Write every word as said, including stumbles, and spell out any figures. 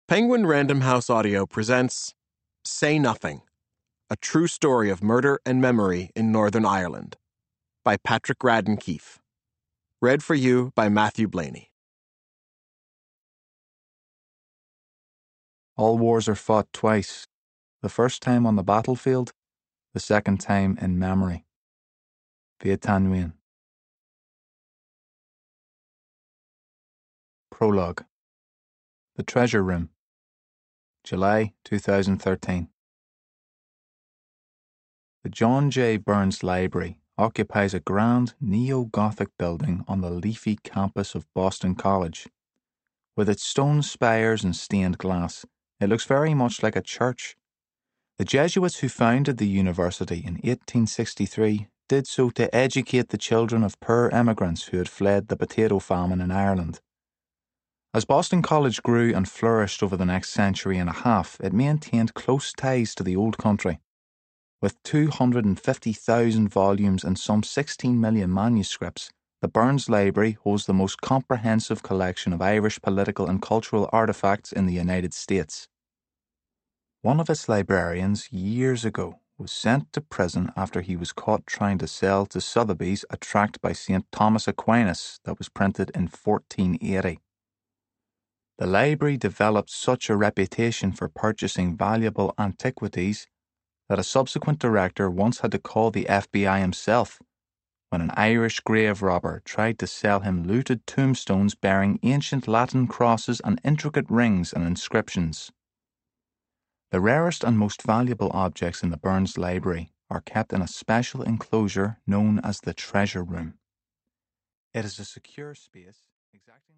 Penguin Random House Audio presents Say Nothing, a true story of murder and memory in Northern Ireland, by Patrick Radden Keefe. Read for you by Matthew Blaney. All wars are fought twice, the first time on the battlefield, the second time in memory. Vietnam Nguyen. Prologue. The Treasure Room, July two thousand thirteen. The John J. Burns Library occupies a grand neo-Gothic building on the leafy campus of Boston College. With its stone spires and stained glass, it looks very much like a church. The Jesuits who founded the university in eighteen sixty-three did so to educate the children of poor immigrants who had fled the potato famine in Ireland. As Boston College grew and flourished over the next century and a half, it maintained close ties to the old country. With two hundred fifty thousand volumes and some sixteen million manuscripts, the Burns Library holds the most comprehensive collection of Irish political and cultural artifacts in the United States. One of its librarians, years ago, was sent to prison after he was caught trying to sell to Sotheby's a tract by Saint Thomas Aquinas that was printed in fourteen eighty. The library developed such a reputation for purchasing valuable antiquities that a subsequent director once had to call the F B I himself when an Irish grave robber tried to sell him looted tombstones bearing ancient Latin crosses and intricate rings and inscriptions. The rarest and most valuable objects in the Burns Library are kept in a special enclosure known as the Treasure Room. It is a secure space exactly